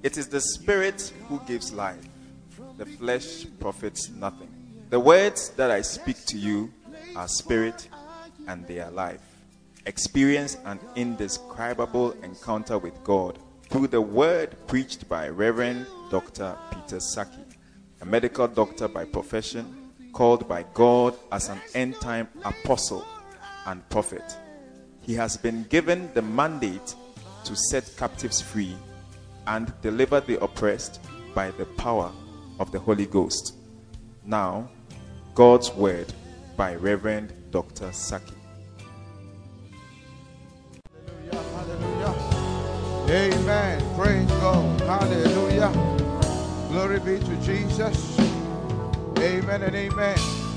It is the Spirit who gives life. The flesh profits nothing. The words that I speak to you are spirit and they are life. Experience an indescribable encounter with God through the word preached by Reverend Dr. Peter Saki, a medical doctor by profession, called by God as an end-time apostle and prophet. He has been given the mandate to set captives free and deliver the oppressed by the power of the Holy Ghost. Now, God's Word by Reverend Dr. Saki. Hallelujah, hallelujah. Amen. Praise God. Hallelujah. Glory be to Jesus. Amen and amen.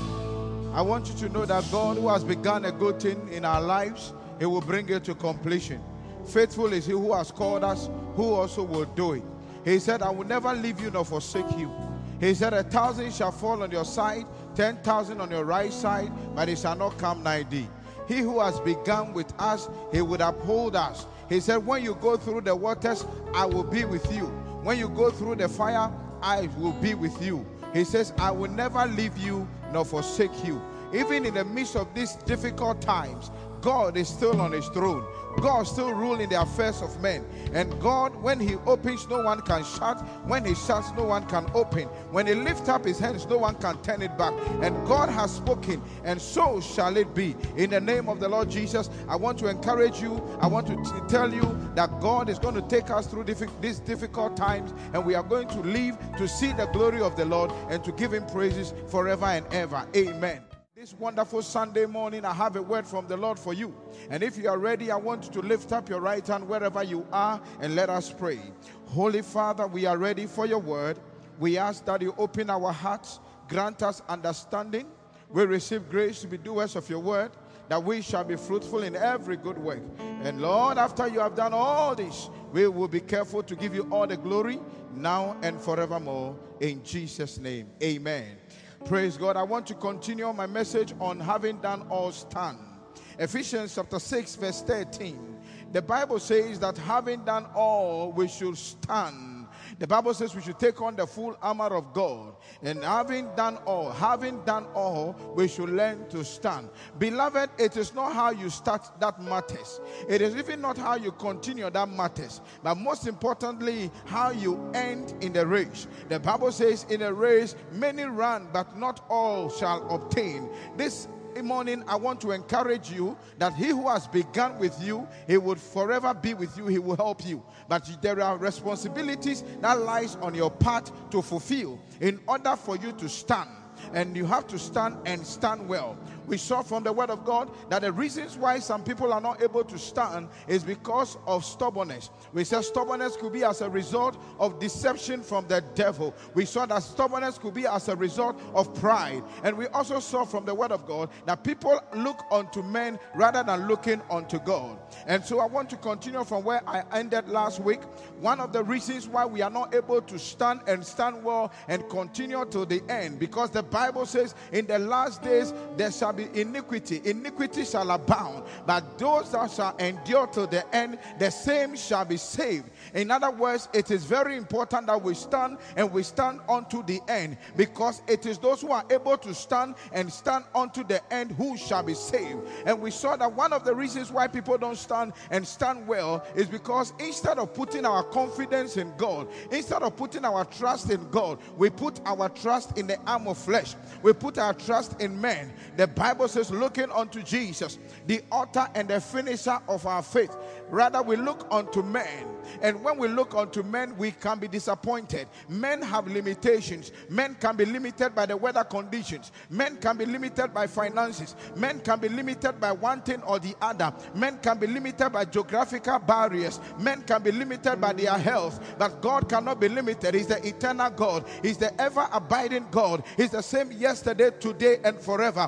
I want you to know that God, who has begun a good thing in our lives, He will bring it to completion. Faithful is He who has called us, who also will do it. He said, I will never leave you nor forsake you. He said, 1,000 shall fall on your side, 10,000 on your right side, but it shall not come nigh thee. He who has begun with us, He would uphold us. He said, when you go through the waters, I will be with you. When you go through the fire, I will be with you. He says, I will never leave you nor forsake you. Even in the midst of these difficult times, God is still on His throne. God still rules in the affairs of men. And God, when He opens, no one can shut. When He shuts, no one can open. When He lifts up His hands, no one can turn it back. And God has spoken, and so shall it be. In the name of the Lord Jesus, I want to encourage you. I want to tell you that God is going to take us through these difficult times, and we are going to live to see the glory of the Lord and to give Him praises forever and ever. Amen. This wonderful Sunday morning, I have a word from the Lord for you. And if you are ready, I want you to lift up your right hand wherever you are and let us pray. Holy Father, we are ready for your word. We ask that you open our hearts, grant us understanding. We receive grace to be doers of your word, that we shall be fruitful in every good work. And Lord, after you have done all this, we will be careful to give you all the glory now and forevermore. In Jesus' name, amen. Praise God. I want to continue my message on having done all stand. Ephesians chapter 6 verse 13. The Bible says that having done all, we should stand. The Bible says we should take on the full armor of God. And having done all, we should learn to stand. Beloved, it is not how you start that matters. It is even not how you continue that matters. But most importantly, how you end in the race. The Bible says in a race, many run, but not all shall obtain. This morning, I want to encourage you that He who has begun with you, He would forever be with you. He will help you. But there are responsibilities that lies on your path to fulfill in order for you to stand. And you have to stand and stand well. We saw from the word of God that the reasons why some people are not able to stand is because of stubbornness. We said stubbornness could be as a result of deception from the devil. We saw that stubbornness could be as a result of pride. And we also saw from the word of God that people look unto men rather than looking unto God. And so I want to continue from where I ended last week. One of the reasons why we are not able to stand and stand well and continue to the end, because the Bible says in the last days there shall be iniquity. Iniquity shall abound, but those that shall endure to the end, the same shall be saved. In other words, it is very important that we stand and we stand unto the end, because it is those who are able to stand and stand unto the end who shall be saved. And we saw that one of the reasons why people don't stand and stand well is because instead of putting our confidence in God, instead of putting our trust in God, we put our trust in the arm of flesh. We put our trust in men. The Bible says, looking unto Jesus, the author and the finisher of our faith. Rather, we look unto men. And when we look unto men, we can be disappointed. Men have limitations. Men can be limited by the weather conditions. Men can be limited by finances. Men can be limited by one thing or the other. Men can be limited by geographical barriers. Men can be limited by their health. But God cannot be limited. He's the eternal God. He's the ever-abiding God. He's the same yesterday, today, and forever. And the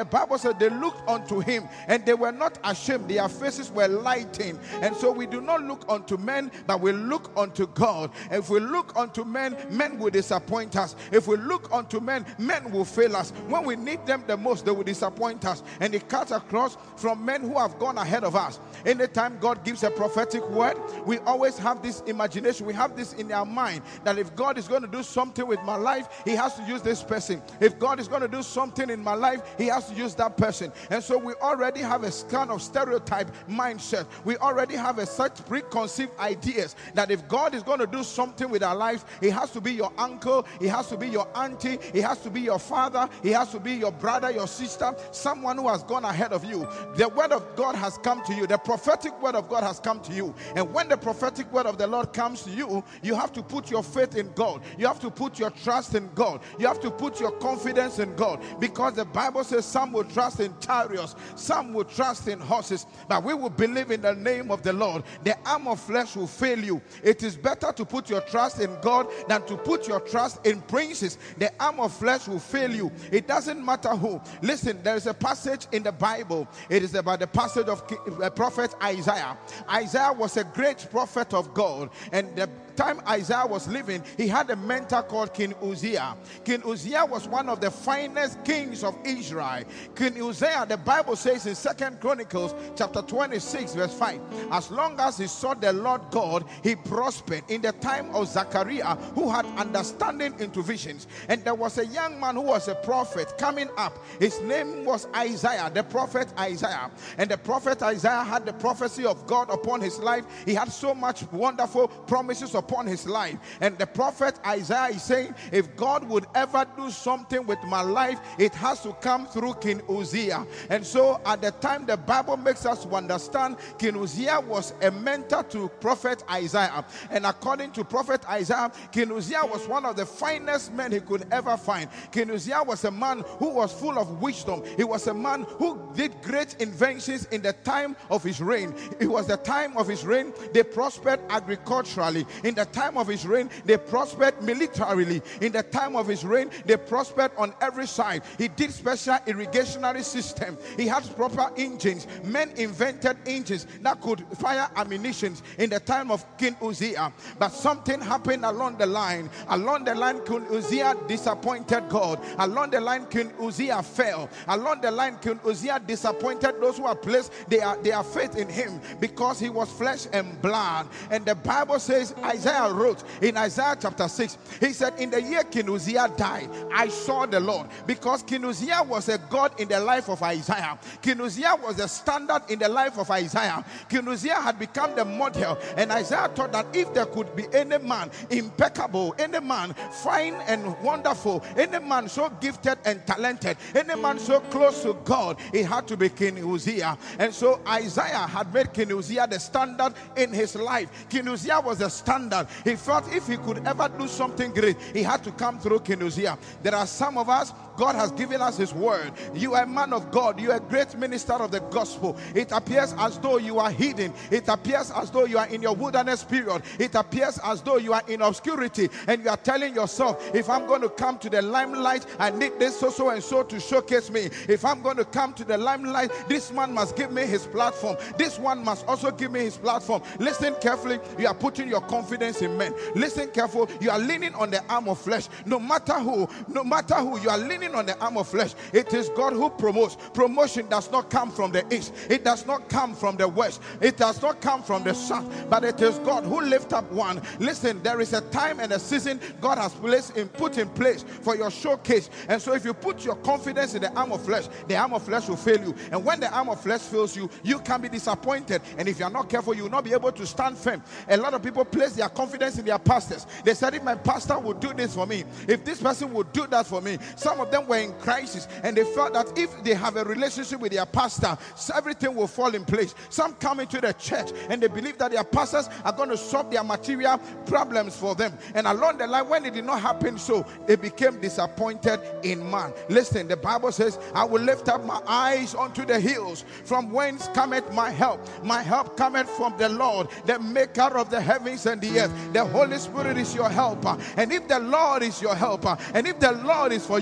Bible said they looked unto him and they were not ashamed. Their faces were lighting. And so we do not look unto men, but we look unto God. If we look unto men, men will disappoint us. If we look unto men, men will fail us. When we need them the most, they will disappoint us. And it cuts across from men who have gone ahead of us. Anytime God gives a prophetic word, we always have this imagination. We have this in our mind that if God is going to do something with my life, he has to use this person. If God is going to do something in my life, he has to use that person. And so we already have a kind of stereotype mindset. We already have a such preconceived ideas that if God is going to do something with our life, he has to be your uncle, he has to be your auntie, he has to be your father, he has to be your brother, your sister, someone who has gone ahead of you. The word of God has come to you. The prophetic word of God has come to you. And when the prophetic word of the Lord comes to you, you have to put your faith in God. You have to put your trust in God. You have to put your confidence in God, because the Bible says some will trust in chariots, some will trust in horses, but we will believe in the name of the Lord. The arm of flesh will fail you. It is better to put your trust in God than to put your trust in princes. The arm of flesh will fail you. It doesn't matter who. Listen, there is a passage in the Bible. It is about the passage of prophet Isaiah. Isaiah was a great prophet of God, and the time Isaiah was living, he had a mentor called King Uzziah. King Uzziah was one of the finest kings of Israel. King Uzziah, the Bible says in 2 Chronicles chapter 26 verse 5, as long as he sought the Lord God, he prospered. In the time of Zechariah, who had understanding into visions, and there was a young man who was a prophet coming up. His name was Isaiah, the prophet Isaiah. And the prophet Isaiah had the prophecy of God upon his life. He had so much wonderful promises upon his life. And the prophet Isaiah is saying, if God would ever do something with my life, it has to come through King Uzziah. And so at the time, the Bible makes us understand King Uzziah was a mentor to prophet Isaiah. And according to prophet Isaiah, King Uzziah was one of the finest men he could ever find. King Uzziah was a man who was full of wisdom. He was a man who did great inventions in the time of his reign. It was the time of his reign they prospered agriculturally. In the time of his reign, they prospered militarily. In the time of his reign, they prospered on every side. He did special irrigationary system. He had proper engines. Men invented engines that could fire ammunition in the time of King Uzziah. But something happened along the line. Along the line, King Uzziah disappointed God. Along the line, King Uzziah fell. Along the line, King Uzziah disappointed those who had placed their faith in him, because he was flesh and blood. And the Bible says, Isaiah wrote in Isaiah chapter 6, he said, in the year King Uzziah died, I saw the Lord. Because King Uzziah was a God in the life of Isaiah. King Uzziah was the standard in the life of Isaiah. King Uzziah had become the model. And Isaiah thought that if there could be any man impeccable, any man fine and wonderful, any man so gifted and talented, any man so close to God, it had to be King Uzziah. And so Isaiah had made King Uzziah the standard in his life. King Uzziah was the standard. He felt if he could ever do something great, he had to come through King Uzziah. There are some of us, God has given us his word. You are a man of God. You are a great minister of the gospel. It appears as though you are hidden. It appears as though you are in your wilderness period. It appears as though you are in obscurity, and you are telling yourself, if I'm going to come to the limelight, I need this so and so to showcase me. If I'm going to come to the limelight, this man must give me his platform. This one must also give me his platform. Listen carefully. You are putting your confidence in men. Listen careful. You are leaning on the arm of flesh. No matter who, you are leaning on the arm of flesh. It is God who promotes. Promotion does not come from the east. It does not come from the west. It does not come from the south. But it is God who lifts up one. Listen, there is a time and a season God has put in place for your showcase. And so if you put your confidence in the arm of flesh, the arm of flesh will fail you. And when the arm of flesh fails you, you can be disappointed. And if you are not careful, you will not be able to stand firm. A lot of people place their confidence in their pastors. They said, if my pastor would do this for me, if this person would do that for me. Some of them were in crisis, and they felt that if they have a relationship with their pastor, everything will fall in place. Some come into the church and they believe that their pastors are going to solve their material problems for them. And along the line, when it did not happen so, they became disappointed in man. Listen, the Bible says, I will lift up my eyes unto the hills, from whence cometh my help. My help cometh from the Lord, the maker of the heavens and the earth. The Holy Spirit is your helper. And if the Lord is your helper, and if the Lord is for you, what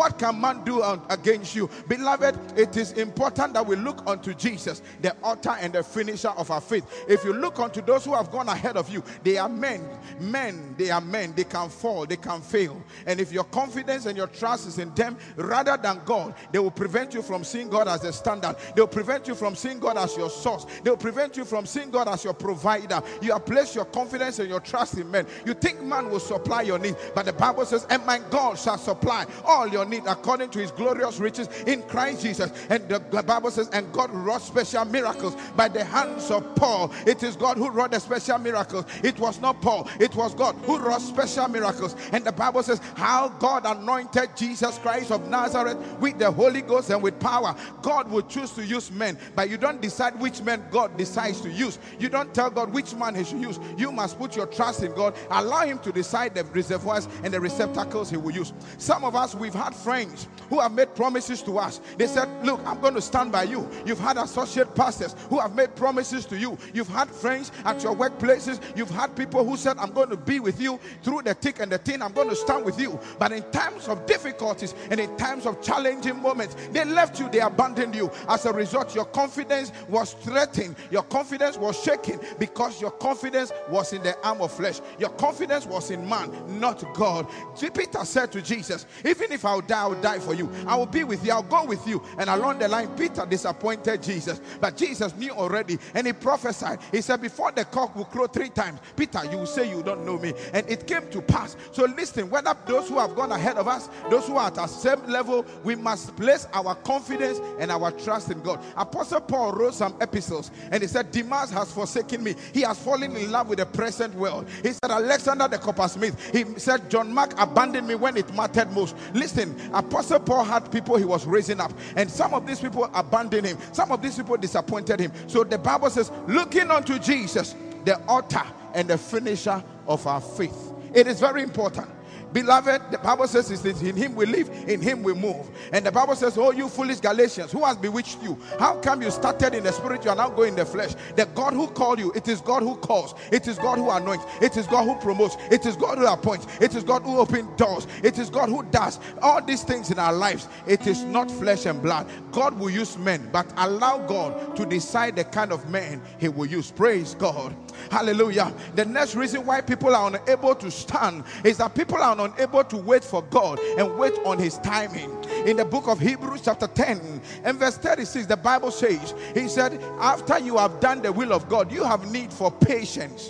What can man do against you? Beloved, it is important that we look unto Jesus, the author and the finisher of our faith. If you look unto those who have gone ahead of you, they are men. They are men. They can fall, they can fail. And if your confidence and your trust is in them rather than God, they will prevent you from seeing God as a standard. They will prevent you from seeing God as your source. They will prevent you from seeing God as your provider. You have placed your confidence and your trust in men. You think man will supply your need, but the Bible says, and my God shall supply all your need according to his glorious riches in Christ Jesus. And the Bible says, and God wrought special miracles by the hands of Paul. It is God who wrought the special miracles. It was not Paul, it was God who wrought special miracles. And the Bible says how God anointed Jesus Christ of Nazareth with the Holy Ghost and with power. God will choose to use men, but you don't decide which men God decides to use. You don't tell God which man he should use. You must put your trust in God. Allow him to decide the reservoirs and the receptacles he will use. Some of us, we've had friends who have made promises to us. They said, look, I'm going to stand by you. You've had associate pastors who have made promises to you. You've had friends at your workplaces. You've had people who said, I'm going to be with you through the thick and the thin. I'm going to stand with you. But in times of difficulties and in times of challenging moments, they left you, they abandoned you. As a result, your confidence was threatened. Your confidence was shaken because your confidence was in the arm of flesh. Your confidence was in man, not God. Peter said to Jesus, even if I'll die for you. I will be with you. I'll go with you. And along the line, Peter disappointed Jesus. But Jesus knew already, and he prophesied. He said, before the cock will crow 3 times, Peter, you will say you don't know me. And it came to pass. So listen, whether those who have gone ahead of us, those who are at the same level, we must place our confidence and our trust in God. Apostle Paul wrote some epistles, and he said, Demas has forsaken me. He has fallen in love with the present world. He said, Alexander the coppersmith. He said, John Mark abandoned me when it mattered most. Listen, Apostle Paul had people he was raising up, and some of these people abandoned him. Some of these people disappointed him. So the Bible says, looking unto Jesus, the author and the finisher of our faith. It is very important. Beloved, the Bible says it's in him we live, in him we move. And the Bible says, oh, you foolish Galatians, who has bewitched you? How come you started in the spirit, you are now going in the flesh? The God who called you, it is God who calls. It is God who anoints. It is God who promotes. It is God who appoints. It is God who opens doors. It is God who does all these things in our lives. It is not flesh and blood. God will use men, but allow God to decide the kind of men he will use. Praise God. Hallelujah. The next reason why people are unable to stand is that people are unable to wait for God and wait on his timing. In the book of Hebrews chapter 10 and verse 36, the Bible says, he said, after you have done the will of God, you have need for patience.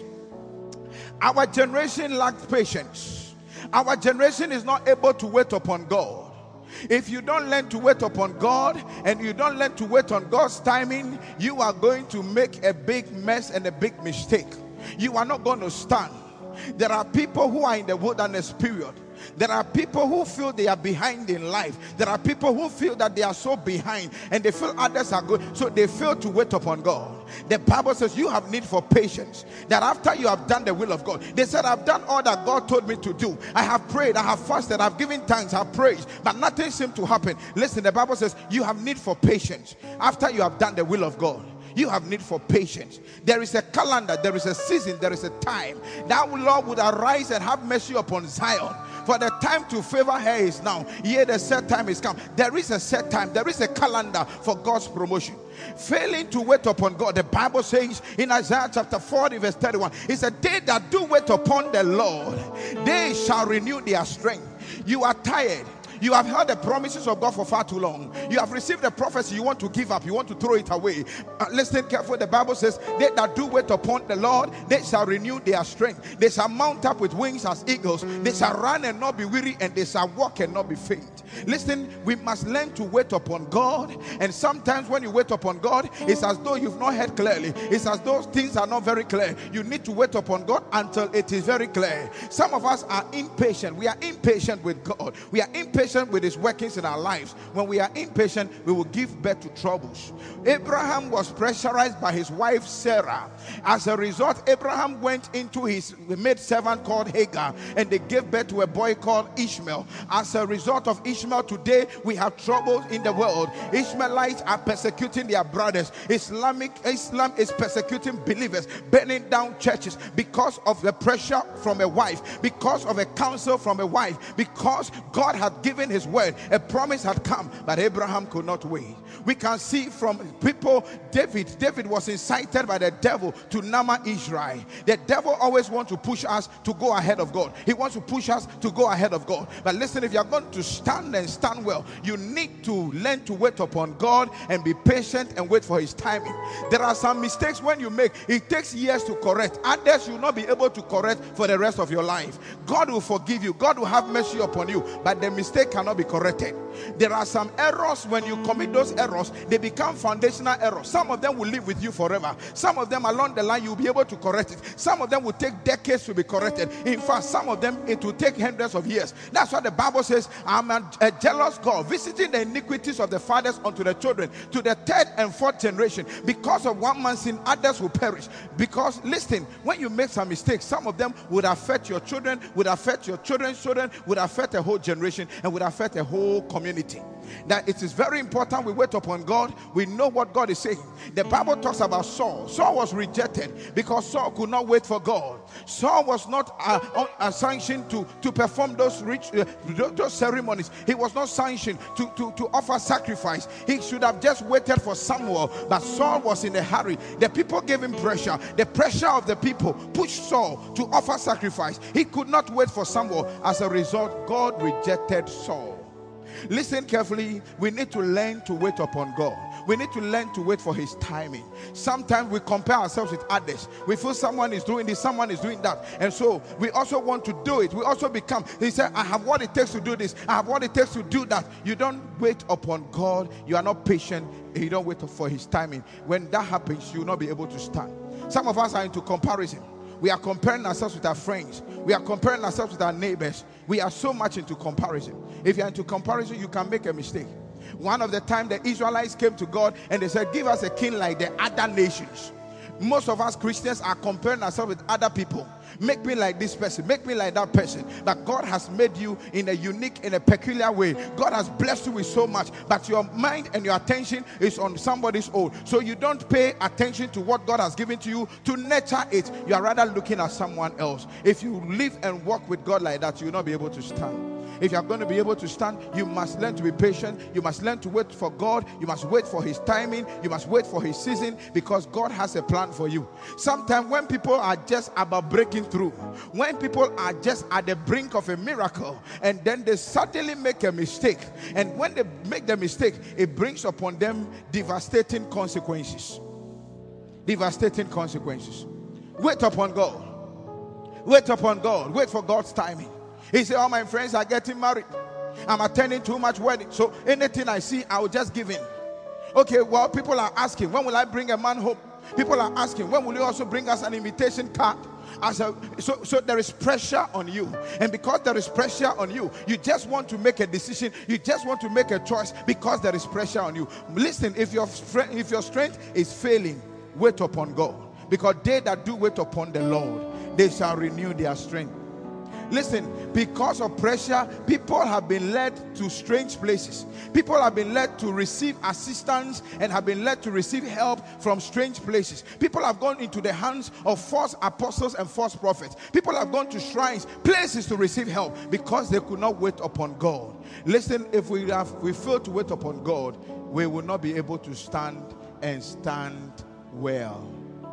Our generation lacks patience. Our generation is not able to wait upon God. If you don't learn to wait upon God and you don't learn to wait on God's timing, you are going to make a big mess and a big mistake. You are not going to stand. There are people who are in the wilderness period. There are people who feel they are behind in life. There are people who feel that they are so behind and they feel others are good, so they fail to wait upon God. The Bible says you have need for patience. That after you have done the will of God, they said, I've done all that God told me to do. I have prayed, I have fasted, I've given thanks, I've praised, but nothing seemed to happen. Listen, the Bible says you have need for patience. After you have done the will of God, you have need for patience. There is a calendar, there is a season, there is a time that Lord would arise and have mercy upon Zion. For the time to favor her is now. Yea, the set time is come. There is a set time. There is a calendar for God's promotion. Failing to wait upon God, the Bible says in Isaiah chapter 40 verse 31, it said, they that do wait upon the Lord, they shall renew their strength. You are tired. You have heard the promises of God for far too long. You have received the prophecy, you want to give up, you want to throw it away. Listen carefully, the Bible says, they that do wait upon the Lord, they shall renew their strength. They shall mount up with wings as eagles. They shall run and not be weary, and they shall walk and not be faint. Listen, we must learn to wait upon God. And sometimes when you wait upon God, it's as though you've not heard clearly. It's as though things are not very clear. You need to wait upon God until it is very clear. Some of us are impatient. We are impatient with God. We are impatient with his workings in our lives. When we are impatient, we will give birth to troubles. Abraham was pressurized by his wife Sarah. As a result, Abraham went into his maidservant called Hagar, and they gave birth to a boy called Ishmael. As a result of Ishmael, today we have troubles in the world. Ishmaelites are persecuting their brothers. Islam is persecuting believers, burning down churches because of the pressure from a wife, because of a counsel from a wife, because God had given given his word. A promise had come, but Abraham could not wait. We can see from people, David was incited by the devil to number Israel. The devil always wants to push us to go ahead of God. He wants to push us to go ahead of God. But listen, if you're going to stand and stand well, you need to learn to wait upon God and be patient and wait for his timing. There are some mistakes when you make, it takes years to correct. Others you will not be able to correct for the rest of your life. God will forgive you. God will have mercy upon you, but the mistake cannot be corrected. There are some errors, when you commit those errors, they become foundational errors. Some of them will live with you forever. Some of them along the line, you'll be able to correct it. Some of them will take decades to be corrected. In fact, some of them, it will take hundreds of years. That's what the Bible says, I'm a jealous God, visiting the iniquities of the fathers unto the children, to the third and fourth generation. Because of one man's sin, others will perish. Because, listen, when you make some mistakes, some of them would affect your children, would affect your children's children, would affect a whole generation, and would affect a whole community. That it is very important we wait upon God. We know what God is saying. The Bible talks about Saul. Saul was rejected because Saul could not wait for God. Saul was not sanctioned to perform those ceremonies. He was not sanctioned to offer sacrifice. He should have just waited for Samuel, but Saul was in a hurry. The people gave him pressure. The pressure of the people pushed Saul to offer sacrifice. He could not wait for Samuel. As a result, God rejected Saul. Listen carefully. We need to learn to wait upon God. We need to learn to wait for his timing. Sometimes we compare ourselves with others. We feel someone is doing this, someone is doing that, and so we also want to do it. We also become, he said, I have what it takes to do this, I have what it takes to do that. You don't wait upon God. You are not patient. You don't wait for his timing. When that happens, you will not be able to stand. Some of us are into comparison. We are comparing ourselves with our friends. We are comparing ourselves with our neighbors. We are so much into comparison. If you're into comparison, you can make a mistake. One of the time the Israelites came to God and they said, give us a king like the other nations. Most of us Christians are comparing ourselves with other people. Make me like this person, make me like that person. But God has made you in a unique, in a peculiar way. God has blessed you with so much, but your mind and your attention is on somebody's own. So you don't pay attention to what God has given to you to nurture it. You are rather looking at someone else. If you live and walk with God like that, you will not be able to stand. If you are going to be able to stand, you must learn to be patient. You must learn to wait for God. You must wait for his timing. You must wait for his season, because God has a plan for you. Sometimes when people are just about breaking through, when people are just at the brink of a miracle, and then they suddenly make a mistake, and when they make the mistake, it brings upon them devastating consequences. Devastating consequences. Wait upon God. Wait upon God. Wait for God's timing. He said, all my friends are getting married. I'm attending too much wedding. So anything I see, I will just give in. Okay, well, people are asking, when will I bring a man home? People are asking, when will you also bring us an invitation card? So there is pressure on you. And because there is pressure on you, you just want to make a decision. You just want to make a choice because there is pressure on you. Listen, if your strength is failing, wait upon God. Because they that do wait upon the Lord, they shall renew their strength. Listen, because of pressure, people have been led to strange places. People have been led to receive assistance and have been led to receive help from strange places. People have gone into the hands of false apostles and false prophets. People have gone to shrines, places to receive help because they could not wait upon God. Listen, if we fail to wait upon God, we will not be able to stand and stand well.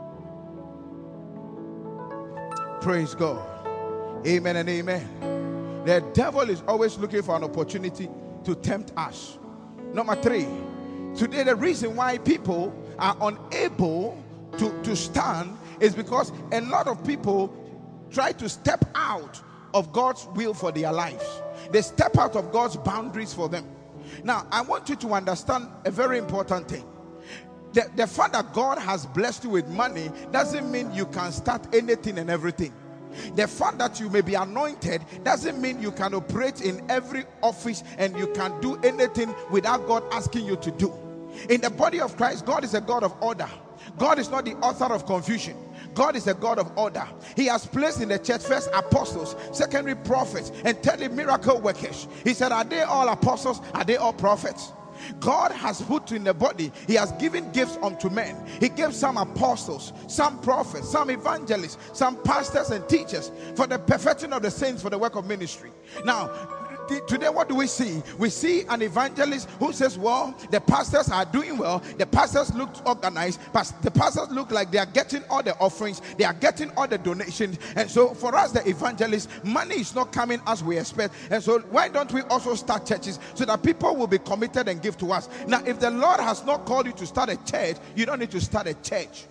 Praise God. Amen and amen. The devil is always looking for an opportunity to tempt us. Number 3, today the reason why people are unable to stand is because a lot of people try to step out of God's will for their lives. They step out of God's boundaries for them. Now, I want you to understand a very important thing. The fact that God has blessed you with money doesn't mean you can start anything and everything. The fact that you may be anointed doesn't mean you can operate in every office and you can do anything without God asking you to do. In the body of Christ, God is a God of order. God is not the author of confusion. God is a God of order. He has placed in the church first apostles, secondary prophets, and thirdly miracle workers. He said, are they all apostles? Are they all prophets? God has put in the body, he has given gifts unto men. He gave some apostles, some prophets, some evangelists, some pastors and teachers for the perfecting of the saints, for the work of ministry. Now, today, what do we see? We see an evangelist who says, well, the pastors are doing well, the pastors look organized, but the pastors look like they are getting all the offerings, they are getting all the donations. And so for us, the evangelists, money is not coming as we expect. And so why don't we also start churches so that people will be committed and give to us? Now, if the Lord has not called you to start a church, you don't need to start a church.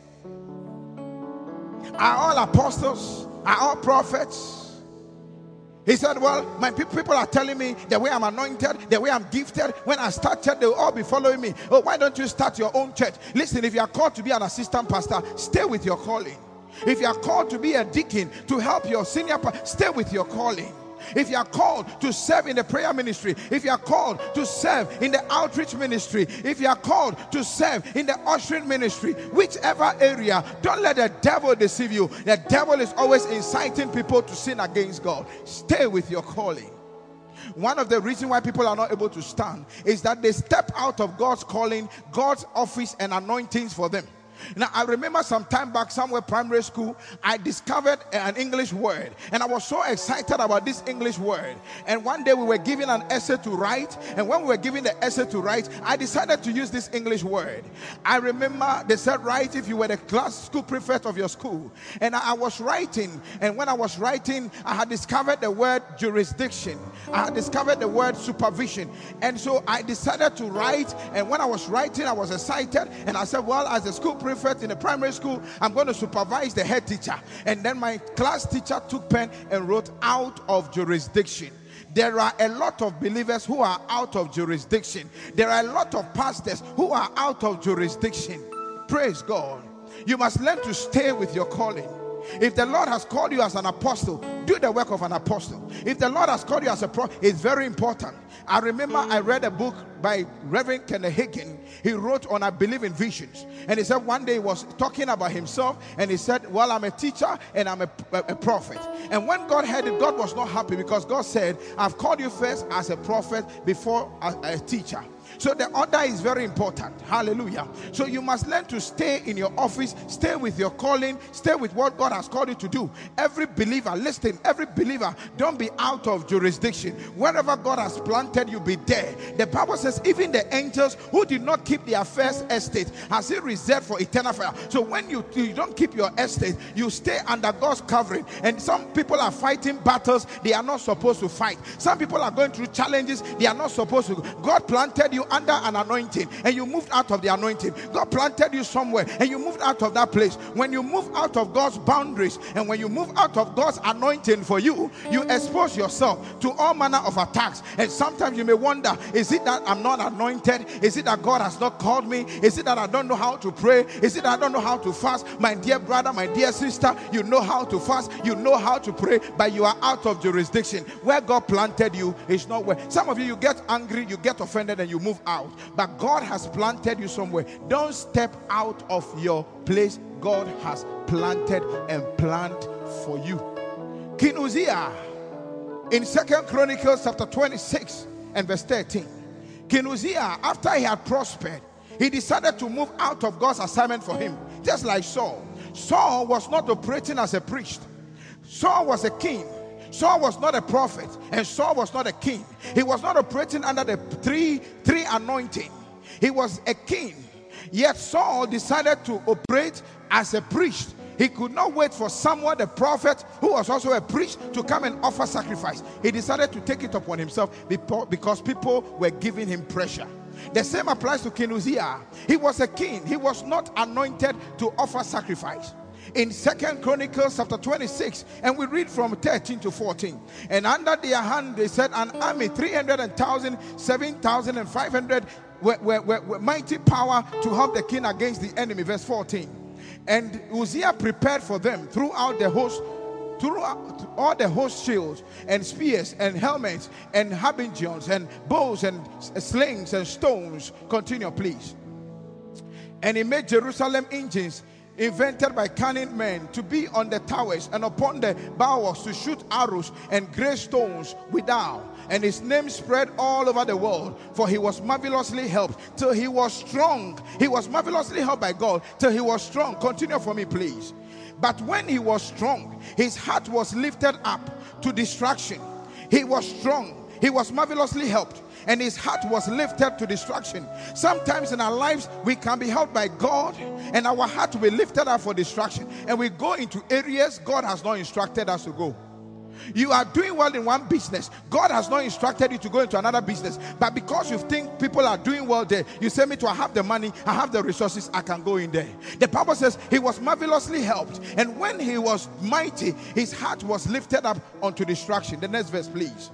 Are all apostles? Are all prophets? He said, well, my people are telling me the way I'm anointed, the way I'm gifted. When I start church, they'll all be following me. Oh, why don't you start your own church? Listen, if you are called to be an assistant pastor, stay with your calling. If you are called to be a deacon, to help your senior pastor, stay with your calling. If you are called to serve in the prayer ministry, if you are called to serve in the outreach ministry, if you are called to serve in the ushering ministry, whichever area, don't let the devil deceive you. The devil is always inciting people to sin against God. Stay with your calling. One of the reasons why people are not able to stand is that they step out of God's calling, God's office and anointings for them. Now, I remember some time back, somewhere primary school, I discovered an English word, and I was so excited about this English word. And one day we were given an essay to write, and when we were given the essay to write, I decided to use this English word. I remember they said, write if you were the school prefect of your school. And I was writing, and when I was writing, I had discovered the word jurisdiction. I had discovered the word supervision. And so I decided to write, and when I was writing, I was excited, and I said, well, as a school prefect in the primary school, I'm going to supervise the head teacher. And then my class teacher took pen and wrote out of jurisdiction. There are a lot of believers who are out of jurisdiction. There are a lot of pastors who are out of jurisdiction. Praise God. You must learn to stay with your calling. If the Lord has called you as an apostle, do the work of an apostle. If the Lord has called you as a prophet, it's very important. I remember I read a book by Reverend Kenneth Hagin. He wrote on I Believe in Visions. And he said one day he was talking about himself, and he said, well, I'm a teacher and I'm a prophet. And when God heard it, God was not happy, because God said, I've called you first as a prophet before a teacher. So the order is very important. Hallelujah. So you must learn to stay in your office, stay with your calling, stay with what God has called you to do. Every believer, listen, every believer, don't be out of jurisdiction. Wherever God has planted you, be there. The Bible says even the angels who did not keep their first estate has it reserved for eternal fire. So when you don't keep your estate, you stay under God's covering. And some people are fighting battles they are not supposed to fight. Some people are going through challenges they are not supposed to. God planted you under an anointing and you moved out of the anointing. God planted you somewhere and you moved out of that place. When you move out of God's boundaries and when you move out of God's anointing for you, you expose yourself to all manner of attacks. And sometimes you may wonder, is it that I'm not anointed? Is it that God has not called me? Is it that I don't know how to pray? Is it that I don't know how to fast? My dear brother, my dear sister, you know how to fast, you know how to pray, but you are out of jurisdiction. Where God planted you is not where. Some of you get angry, you get offended, and you move out. But God has planted you somewhere. Don't step out of your place God has planted and planned for you. King Uzziah, in 2 Chronicles chapter 26 and verse 13, King Uzziah, after he had prospered, he decided to move out of God's assignment for him, just like Saul. Saul was not operating as a priest. Saul was a king. Saul was not a prophet, and Saul was not a king. He was not operating under the three anointing. He was a king. Yet Saul decided to operate as a priest. He could not wait for Samuel the prophet, who was also a priest, to come and offer sacrifice. He decided to take it upon himself because people were giving him pressure. The same applies to King Uzziah. He was a king. He was not anointed to offer sacrifice. In 2 Chronicles chapter 26, and we read from 13 to 14. And under their hand they said an army, 300,000, 7,500 were mighty power to help the king against the enemy. Verse 14. And Uzziah prepared for them throughout all the host shields and spears and helmets and habergeons and bows and slings and stones. Continue, please. And he made Jerusalem engines invented by cunning men to be on the towers and upon the bowers to shoot arrows and great stones without. And his name spread all over the world, for he was marvelously helped till he was strong. He was marvelously helped by God till he was strong. Continue for me, please. But when he was strong, his heart was lifted up to distraction. He was strong. he was marvelously helped, and his heart was lifted to destruction. Sometimes in our lives, we can be helped by God, and our heart will be lifted up for destruction, and we go into areas God has not instructed us to go. You are doing well in one business. God has not instructed you to go into another business. But because you think people are doing well there, you say, me too, I have the money, I have the resources, I can go in there. The Bible says he was marvelously helped. And when he was mighty, his heart was lifted up unto destruction. The next verse, please.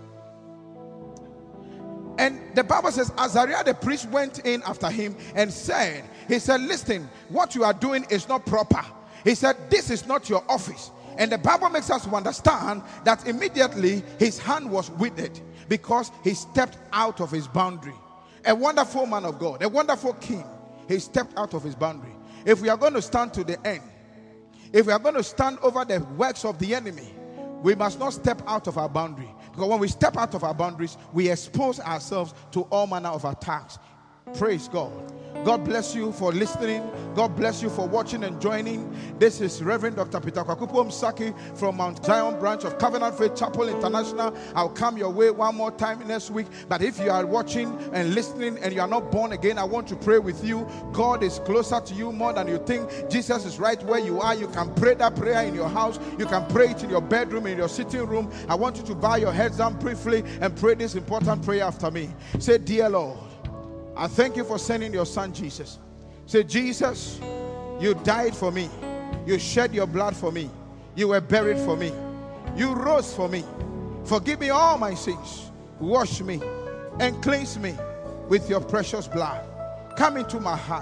And the Bible says, Azariah the priest went in after him and said, listen, what you are doing is not proper. He said, this is not your office. And the Bible makes us understand that immediately his hand was withered because he stepped out of his boundary. A wonderful man of God, a wonderful king, he stepped out of his boundary. If we are going to stand to the end, if we are going to stand over the works of the enemy, we must not step out of our boundary. Because when we step out of our boundaries, we expose ourselves to all manner of attacks. Praise God. God bless you for listening. God bless you for watching and joining. This is Reverend Dr. Peter Kwakupo Msaki from Mount Zion branch of Covenant Faith Chapel International. I'll come your way one more time next week. But if you are watching and listening and you are not born again, I want to pray with you. God is closer to you more than you think. Jesus is right where you are. You can pray that prayer in your house. You can pray it in your bedroom, in your sitting room. I want you to bow your heads down briefly and pray this important prayer after me. Say, dear Lord, I thank you for sending your son Jesus. Say, Jesus, you died for me. You shed your blood for me. You were buried for me. You rose for me. Forgive me all my sins. Wash me and cleanse me with your precious blood. Come into my heart.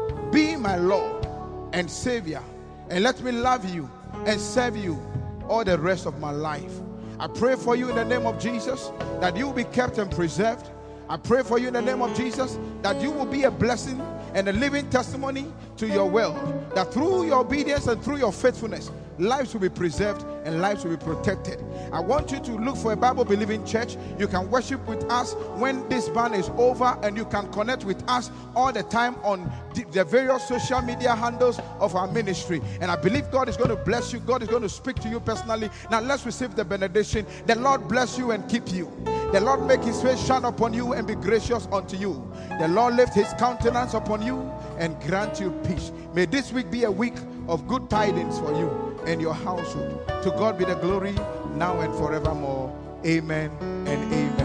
Be my Lord and Savior. And let me love you and serve you all the rest of my life. I pray for you in the name of Jesus that you will be kept and preserved. I pray for you in the name of Jesus that you will be a blessing and a living testimony to your world. That through your obedience and through your faithfulness, lives will be preserved and lives will be protected. I want you to look for a Bible-believing church. You can worship with us when this ban is over, and you can connect with us all the time on the various social media handles of our ministry. And I believe God is going to bless you. God is going to speak to you personally. Now let's receive the benediction. The Lord bless you and keep you. The Lord make his face shine upon you and be gracious unto you. The Lord lift his countenance upon you and grant you peace. May this week be a week of good tidings for you and your household. To God be the glory now and forevermore. Amen and amen.